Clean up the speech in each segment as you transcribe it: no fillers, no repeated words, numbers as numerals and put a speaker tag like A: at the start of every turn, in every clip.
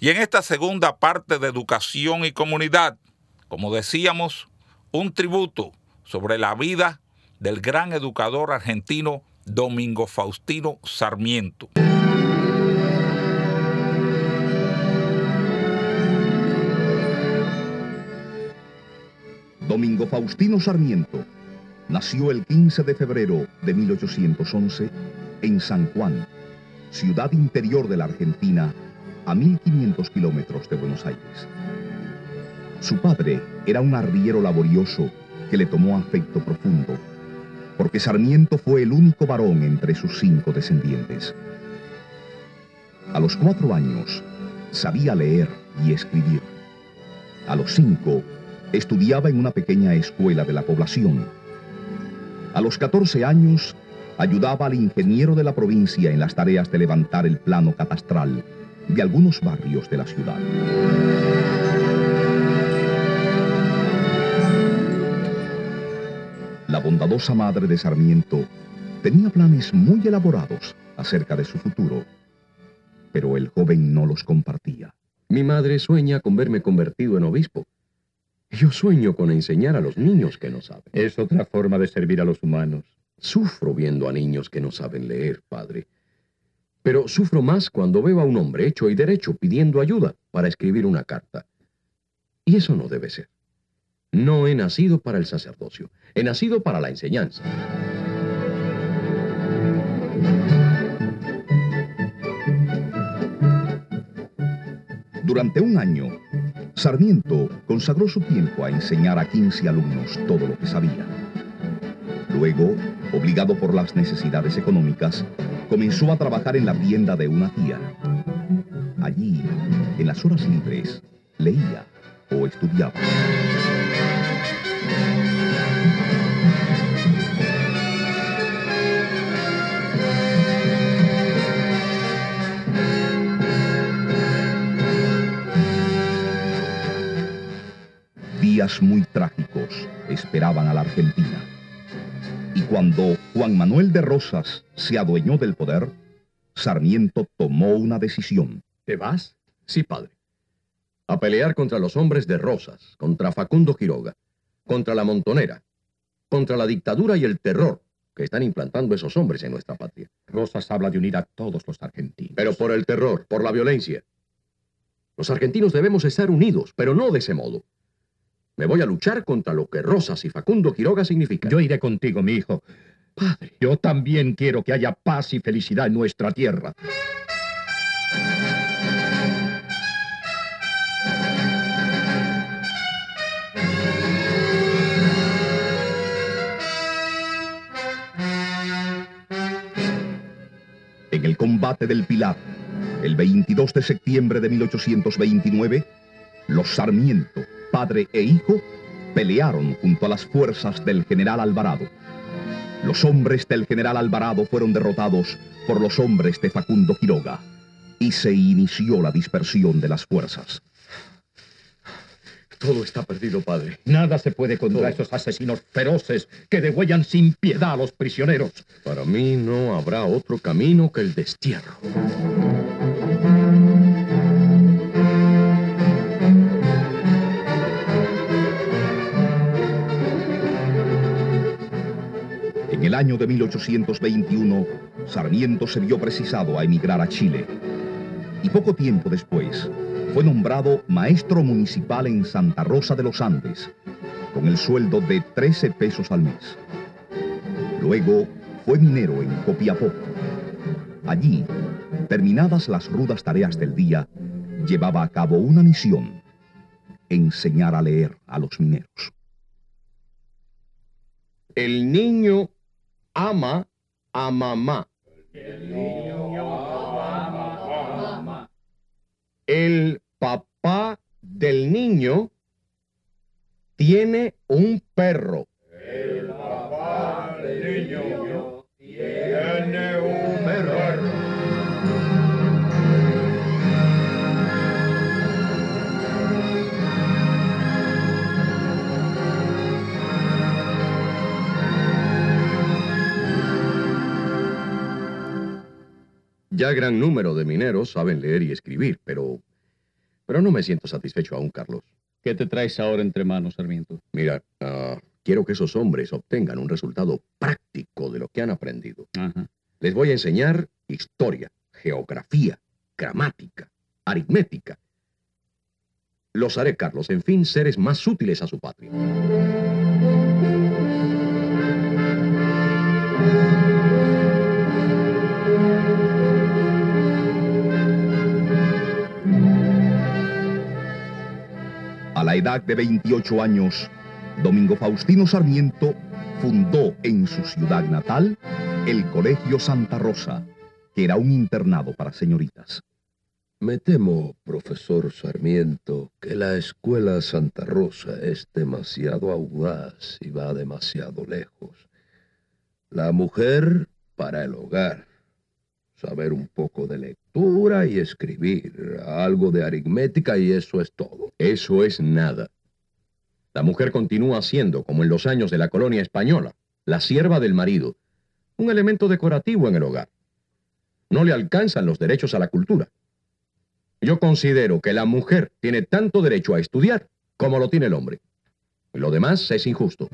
A: Y en esta segunda parte de Educación y Comunidad, como decíamos, un tributo sobre la vida del gran educador argentino Domingo Faustino Sarmiento.
B: Domingo Faustino Sarmiento nació el 15 de febrero de 1811 en San Juan, ciudad interior de la Argentina, a 1500 kilómetros de Buenos Aires. Su padre era un arriero laborioso que le tomó afecto profundo, porque Sarmiento fue el único varón entre sus 5 descendientes. A los 4 años sabía leer y escribir. A los 5 estudiaba en una pequeña escuela de la población. A los 14 años ayudaba al ingeniero de la provincia en las tareas de levantar el plano catastral de algunos barrios de la ciudad. La bondadosa madre de Sarmiento tenía planes muy elaborados acerca de su futuro, pero el joven no los compartía.
C: Mi madre sueña con verme convertido en obispo. Yo sueño con enseñar a los niños que no saben.
D: Es otra forma de servir a los humanos.
C: Sufro viendo a niños que no saben leer, padre. Pero sufro más cuando veo a un hombre hecho y derecho pidiendo ayuda para escribir una carta. Y eso no debe ser. No he nacido para el sacerdocio. He nacido para la enseñanza.
B: Durante un año, Sarmiento consagró su tiempo a enseñar a 15 alumnos todo lo que sabía. Luego, obligado por las necesidades económicas, comenzó a trabajar en la tienda de una tía. Allí, en las horas libres, leía o estudiaba. Días muy trágicos esperaban a la Argentina. Y cuando Juan Manuel de Rosas se adueñó del poder, Sarmiento tomó una decisión.
C: ¿Te vas? Sí, padre. A pelear contra los hombres de Rosas, contra Facundo Quiroga, contra la Montonera, contra la dictadura y el terror que están implantando esos hombres en nuestra patria.
D: Rosas habla de unir a todos los argentinos.
C: Pero por el terror, por la violencia. Los argentinos debemos estar unidos, pero no de ese modo. Me voy a luchar contra lo que Rosas y Facundo Quiroga significan.
D: Yo iré contigo, mi hijo.
C: Padre.
D: Yo también quiero que haya paz y felicidad en nuestra tierra.
B: En el combate del Pilar, el 22 de septiembre de 1829, los Sarmiento, padre e hijo, pelearon junto a las fuerzas del general Alvarado. Los hombres del general Alvarado fueron derrotados por los hombres de Facundo Quiroga y se inició la dispersión de las fuerzas.
C: Todo está perdido, padre.
D: Nada se puede contra esos asesinos feroces que degüellan sin piedad a los prisioneros.
C: Para mí no habrá otro camino que el destierro.
B: En el año de 1821, Sarmiento se vio precisado a emigrar a Chile. Y poco tiempo después, fue nombrado maestro municipal en Santa Rosa de los Andes, con el sueldo de 13 pesos al mes. Luego, fue minero en Copiapó. Allí, terminadas las rudas tareas del día, llevaba a cabo una misión: enseñar a leer a los mineros.
C: El niño ama a mamá. El papá del niño tiene un perro.
E: El papá del niño tiene un perro.
C: Ya gran número de mineros saben leer y escribir, pero Pero no me siento satisfecho aún, Carlos.
D: ¿Qué te traes ahora entre manos, Sarmiento?
C: Mira, quiero que esos hombres obtengan un resultado práctico de lo que han aprendido.
D: Ajá.
C: Les voy a enseñar historia, geografía, gramática, aritmética. Los haré, Carlos, en fin, seres más útiles a su patria.
B: A la edad de 28 años, Domingo Faustino Sarmiento fundó en su ciudad natal el Colegio Santa Rosa, que era un internado para señoritas.
F: Me temo, profesor Sarmiento, que la escuela Santa Rosa es demasiado audaz y va demasiado lejos. La mujer para el hogar. Saber un poco de lectura y escribir, algo de aritmética y eso es todo.
C: Eso es nada. La mujer continúa siendo, como en los años de la colonia española, la sierva del marido, un elemento decorativo en el hogar. No le alcanzan los derechos a la cultura. Yo considero que la mujer tiene tanto derecho a estudiar como lo tiene el hombre. Lo demás es injusto.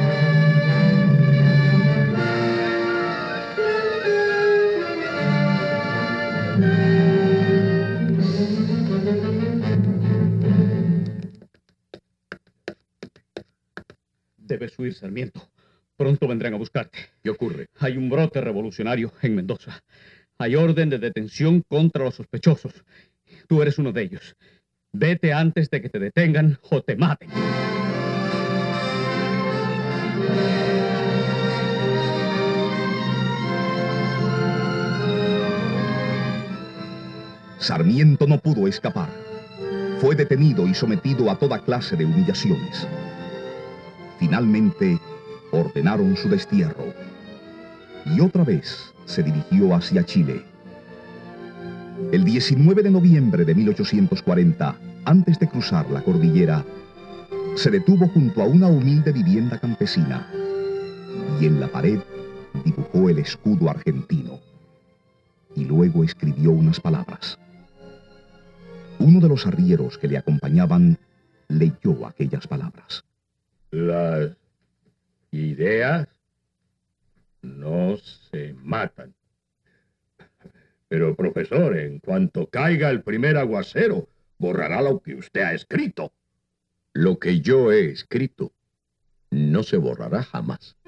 D: Debes huir, Sarmiento. Pronto vendrán a buscarte.
C: ¿Qué ocurre?
D: Hay un brote revolucionario en Mendoza. Hay orden de detención contra los sospechosos. Tú eres uno de ellos. Vete antes de que te detengan o te maten.
B: Sarmiento no pudo escapar. Fue detenido y sometido a toda clase de humillaciones. Finalmente, ordenaron su destierro. Y otra vez se dirigió hacia Chile. El 19 de noviembre de 1840, antes de cruzar la cordillera, se detuvo junto a una humilde vivienda campesina y en la pared dibujó el escudo argentino y luego escribió unas palabras. Uno de los arrieros que le acompañaban leyó aquellas palabras.
F: Las ideas no se matan. Pero, profesor, en cuanto caiga el primer aguacero, borrará lo que usted ha escrito.
C: Lo que yo he escrito no se borrará jamás.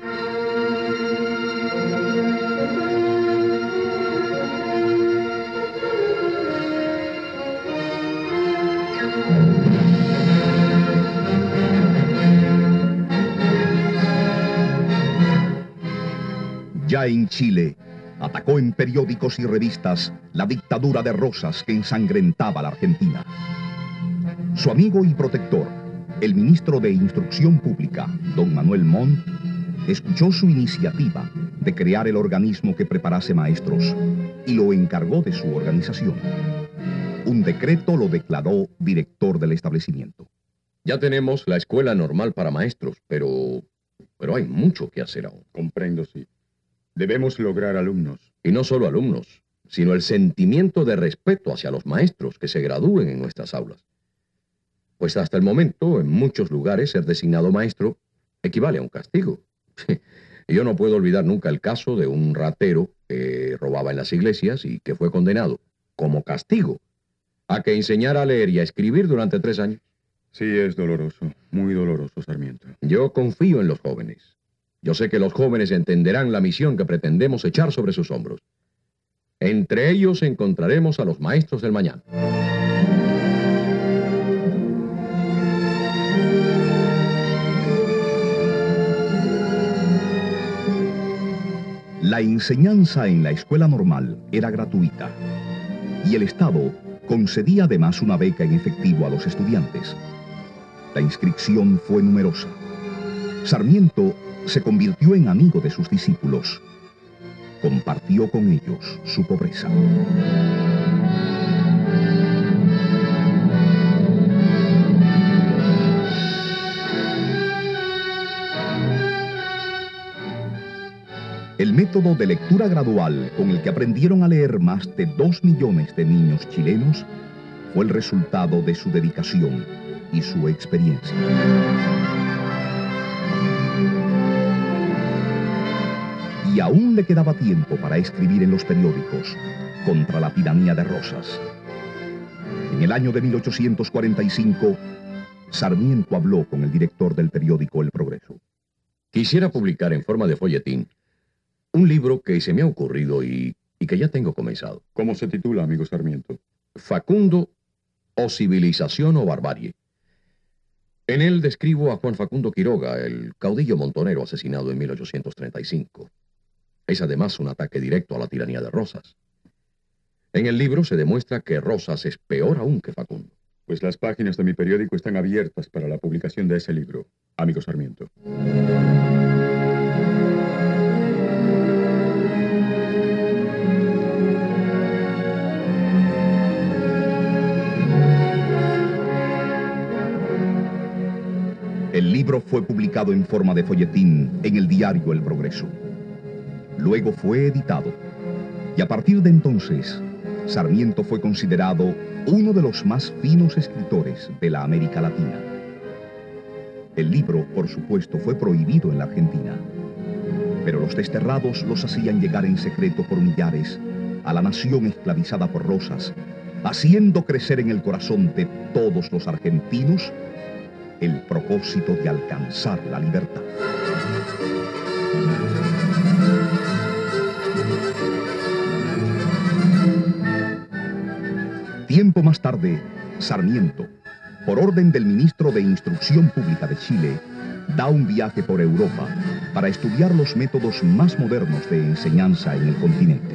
B: Ya en Chile, atacó en periódicos y revistas la dictadura de Rosas que ensangrentaba la Argentina. Su amigo y protector, el ministro de Instrucción Pública, don Manuel Montt, escuchó su iniciativa de crear el organismo que preparase maestros y lo encargó de su organización. Un decreto lo declaró director del establecimiento.
C: Ya tenemos la escuela normal para maestros, pero hay mucho que hacer aún.
G: Comprendo, sí. Debemos lograr alumnos.
C: Y no solo alumnos, sino el sentimiento de respeto hacia los maestros que se gradúen en nuestras aulas. Pues hasta el momento, en muchos lugares, ser designado maestro equivale a un castigo. Y yo no puedo olvidar nunca el caso de un ratero que robaba en las iglesias y que fue condenado, como castigo, a que enseñara a leer y a escribir durante 3 años.
G: Sí, es doloroso, muy doloroso, Sarmiento.
C: Yo confío en los jóvenes. Yo sé que los jóvenes entenderán la misión que pretendemos echar sobre sus hombros. Entre ellos encontraremos a los maestros del mañana.
B: La enseñanza en la escuela normal era gratuita y el Estado concedía además una beca en efectivo a los estudiantes. La inscripción fue numerosa. Sarmiento se convirtió en amigo de sus discípulos. Compartió con ellos su pobreza. El método de lectura gradual con el que aprendieron a leer más de 2 millones de niños chilenos fue el resultado de su dedicación y su experiencia. Y aún le quedaba tiempo para escribir en los periódicos contra la tiranía de Rosas. En el año de 1845, Sarmiento habló con el director del periódico El Progreso.
C: Quisiera publicar en forma de folletín un libro que se me ha ocurrido y que ya tengo comenzado.
G: ¿Cómo se titula, amigo Sarmiento?
C: Facundo o civilización o barbarie. En él describo a Juan Facundo Quiroga, el caudillo montonero asesinado en 1835. Es además un ataque directo a la tiranía de Rosas. En el libro se demuestra que Rosas es peor aún que Facundo.
G: Pues las páginas de mi periódico están abiertas para la publicación de ese libro, amigo Sarmiento.
B: El libro fue publicado en forma de folletín en el diario El Progreso. Luego fue editado, y a partir de entonces, Sarmiento fue considerado uno de los más finos escritores de la América Latina. El libro, por supuesto, fue prohibido en la Argentina, pero los desterrados los hacían llegar en secreto por millares a la nación esclavizada por Rosas, haciendo crecer en el corazón de todos los argentinos el propósito de alcanzar la libertad. Tiempo más tarde, Sarmiento, por orden del ministro de Instrucción Pública de Chile, da un viaje por Europa para estudiar los métodos más modernos de enseñanza en el continente.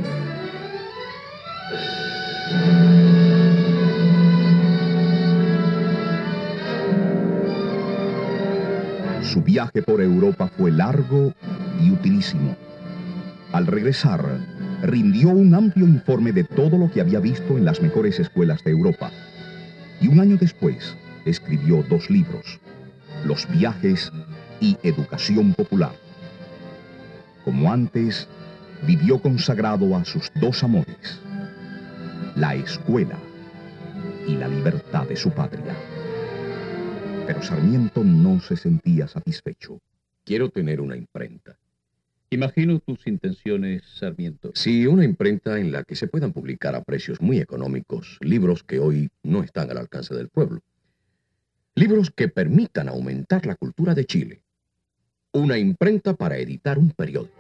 B: Su viaje por Europa fue largo y utilísimo. Al regresar, rindió un amplio informe de todo lo que había visto en las mejores escuelas de Europa. Y un año después, escribió 2 libros, Los viajes y Educación popular. Como antes, vivió consagrado a sus 2 amores, la escuela y la libertad de su patria. Pero Sarmiento no se sentía satisfecho.
C: Quiero tener una imprenta.
D: Imagino tus intenciones, Sarmiento.
C: Sí, una imprenta en la que se puedan publicar a precios muy económicos libros que hoy no están al alcance del pueblo. Libros que permitan aumentar la cultura de Chile. Una imprenta para editar un periódico.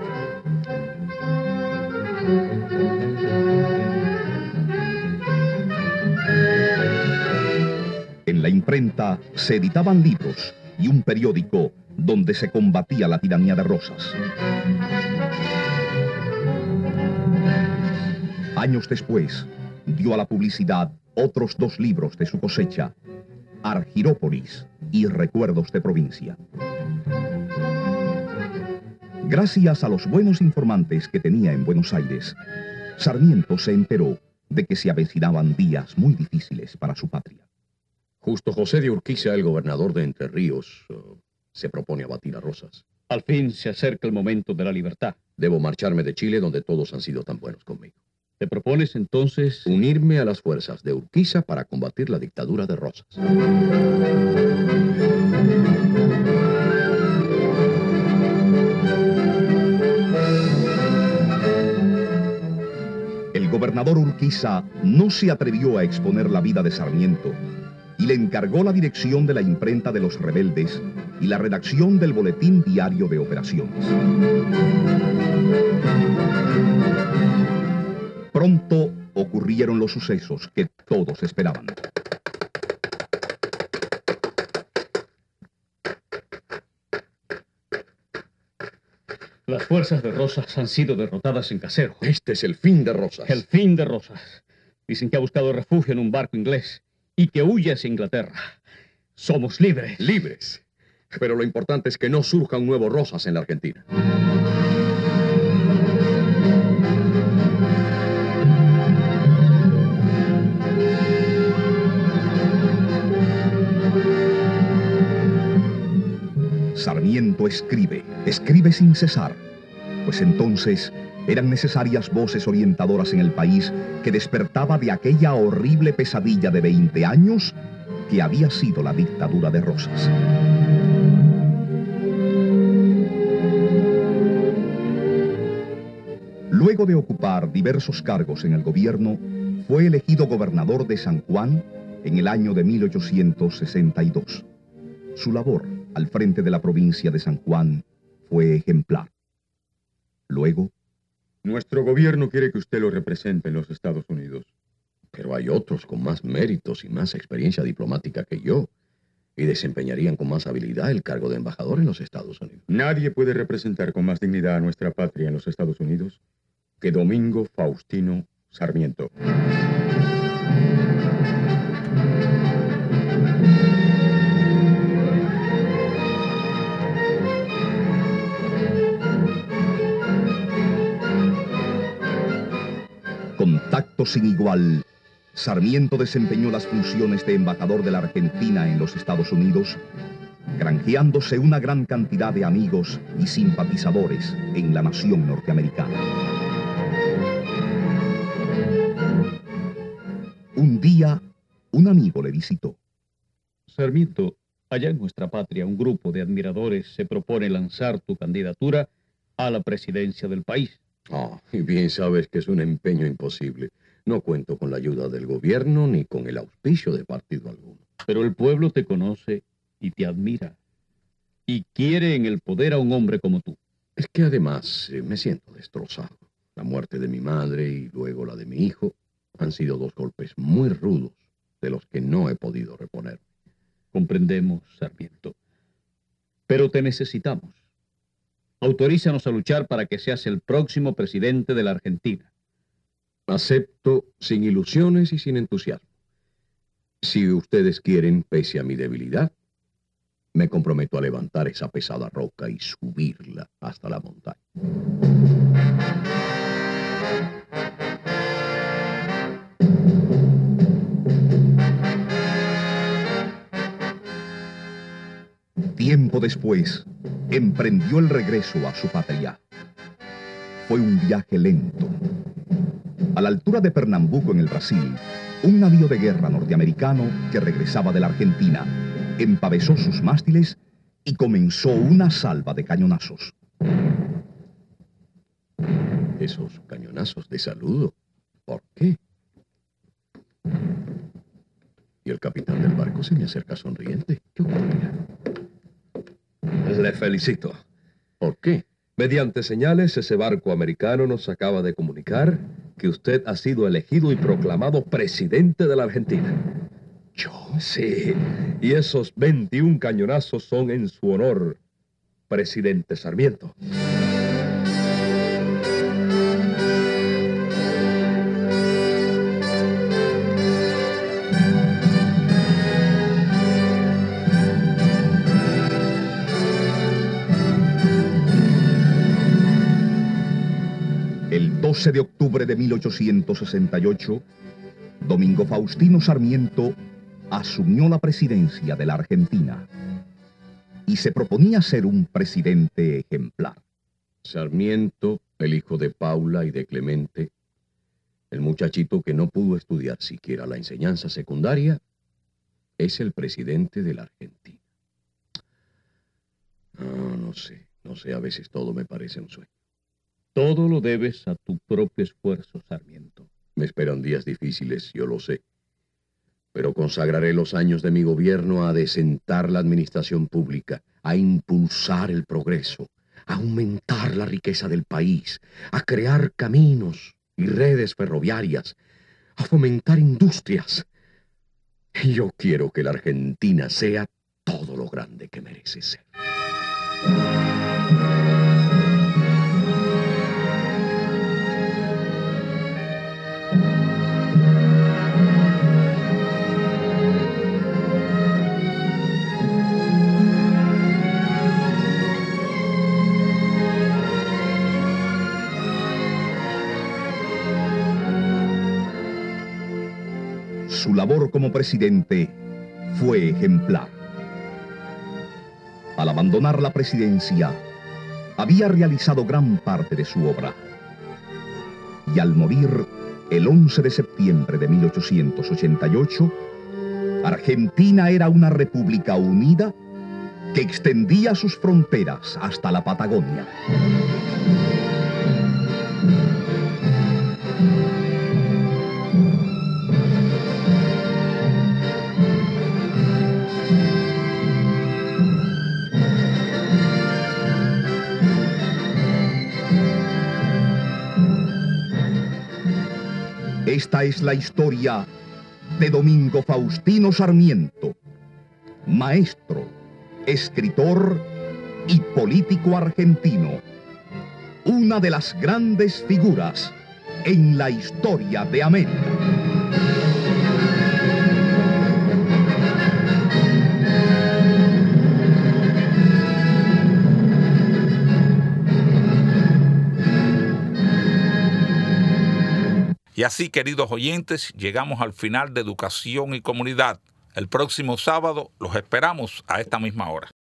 B: En la imprenta se editaban libros y un periódico donde se combatía la tiranía de Rosas. Años después, dio a la publicidad otros 2 libros de su cosecha, Argirópolis y Recuerdos de Provincia. Gracias a los buenos informantes que tenía en Buenos Aires, Sarmiento se enteró de que se avecinaban días muy difíciles para su patria.
C: Justo José de Urquiza, el gobernador de Entre Ríos, se propone abatir a Rosas.
D: Al fin se acerca el momento de la libertad.
C: Debo marcharme de Chile, donde todos han sido tan buenos conmigo.
D: ¿Te propones entonces
C: unirme a las fuerzas de Urquiza para combatir la dictadura de Rosas?
B: El gobernador Urquiza no se atrevió a exponer la vida de Sarmiento y le encargó la dirección de la imprenta de los rebeldes y la redacción del boletín diario de operaciones. Pronto ocurrieron los sucesos que todos esperaban.
D: las fuerzas de Rosas han sido derrotadas en Casero?
C: Este es el fin de Rosas.
D: El fin de Rosas. Dicen que ha buscado refugio en un barco inglés y que huye hacia Inglaterra. Somos libres.
C: Libres. Pero lo importante es que no surja un nuevo Rosas en la Argentina.
B: Sarmiento escribe sin cesar, pues entonces Eran necesarias voces orientadoras en el país que despertaba de aquella horrible pesadilla de 20 años que había sido la dictadura de Rosas. Luego de ocupar diversos cargos en el gobierno, fue elegido gobernador de San Juan en el año de 1862. Su labor al frente de la provincia de San Juan fue ejemplar. Luego,
G: nuestro gobierno quiere que usted lo represente en los Estados Unidos.
C: Pero hay otros con más méritos y más experiencia diplomática que yo, y desempeñarían con más habilidad el cargo de embajador en los Estados Unidos.
G: Nadie puede representar con más dignidad a nuestra patria en los Estados Unidos que Domingo Faustino Sarmiento.
B: Con tacto sin igual, Sarmiento desempeñó las funciones de embajador de la Argentina en los Estados Unidos, granjeándose una gran cantidad de amigos y simpatizadores en la nación norteamericana. Un día, un amigo le visitó.
D: Sarmiento, allá en nuestra patria, un grupo de admiradores se propone lanzar tu candidatura a la presidencia del país.
C: Y bien sabes que es un empeño imposible. No cuento con la ayuda del gobierno ni con el auspicio de partido alguno.
D: Pero el pueblo te conoce y te admira. Y quiere en el poder a un hombre como tú.
C: Es que además me siento destrozado. La muerte de mi madre y luego la de mi hijo han sido dos golpes muy rudos de los que no he podido reponerme.
D: Comprendemos, Sarmiento. Pero te necesitamos. Autorízanos a luchar para que seas el próximo presidente de la Argentina.
C: Acepto sin ilusiones y sin entusiasmo. Si ustedes quieren, pese a mi debilidad, me comprometo a levantar esa pesada roca y subirla hasta la montaña.
B: Tiempo después, emprendió el regreso a su patria. Fue un viaje lento. A la altura de Pernambuco, en el Brasil, un navío de guerra norteamericano que regresaba de la Argentina empavesó sus mástiles y comenzó una salva de cañonazos.
C: Esos cañonazos de saludo, ¿por qué? Y el capitán del barco se me acerca sonriente. ¿Qué ocurrirá?
F: Le felicito.
C: ¿Por qué?
F: Mediante señales, ese barco americano nos acaba de comunicar que usted ha sido elegido y proclamado presidente de la Argentina.
C: ¿Yo?
F: Sí, y esos 21 cañonazos son en su honor, presidente Sarmiento.
B: El 12 de octubre de 1868, Domingo Faustino Sarmiento asumió la presidencia de la Argentina y se proponía ser un presidente ejemplar.
C: Sarmiento, el hijo de Paula y de Clemente, el muchachito que no pudo estudiar siquiera la enseñanza secundaria, es el presidente de la Argentina. No sé, a veces todo me parece un sueño.
D: Todo lo debes a tu propio esfuerzo, Sarmiento.
C: Me esperan días difíciles, yo lo sé. Pero consagraré los años de mi gobierno a desentar la administración pública, a impulsar el progreso, a aumentar la riqueza del país, a crear caminos y redes ferroviarias, a fomentar industrias. Y yo quiero que la Argentina sea todo lo grande que merece ser.
B: Su labor como presidente fue ejemplar. Al abandonar la presidencia, había realizado gran parte de su obra. Y al morir el 11 de septiembre de 1888, Argentina era una república unida que extendía sus fronteras hasta la Patagonia. Esta es la historia de Domingo Faustino Sarmiento, maestro, escritor y político argentino, una de las grandes figuras en la historia de América.
A: Y así, queridos oyentes, llegamos al final de Educación y Comunidad. El próximo sábado los esperamos a esta misma hora.